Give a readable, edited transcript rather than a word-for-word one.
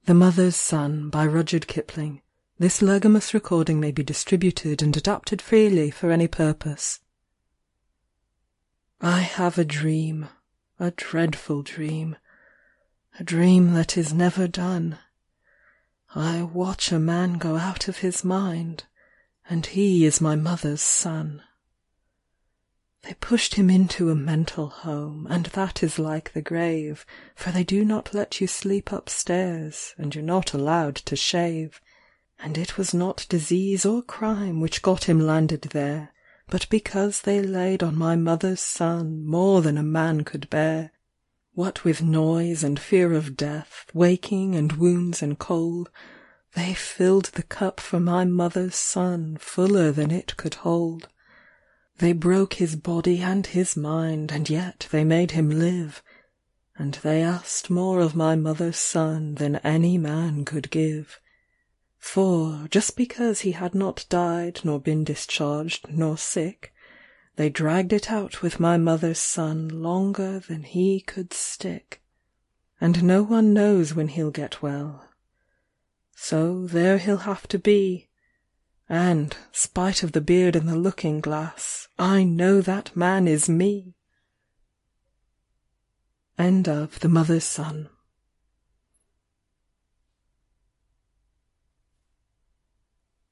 The Mother's Son by Rudyard Kipling. This Legamus recording may be distributed and adapted freely for any purpose. I have a dream, a dreadful dream, a dream that is never done. I watch a man go out of his mind, and he is my mother's son. They pushed him into a mental home, and that is like the grave, for they do not let you sleep upstairs, and you're not allowed to shave. And it was not disease or crime which got him landed there, but because they laid on my mother's son more than a man could bear. What with noise and fear of death, waking and wounds and cold, they filled the cup for my mother's son fuller than it could hold. They broke his body and his mind, and yet they made him live, and they asked more of my mother's son than any man could give. For, just because he had not died, nor been discharged, nor sick, they dragged it out with my mother's son longer than he could stick. And no one knows when he'll get well. So there he'll have to be. And, spite of the beard and the looking-glass, I know that man is me. End of The Mother's Son.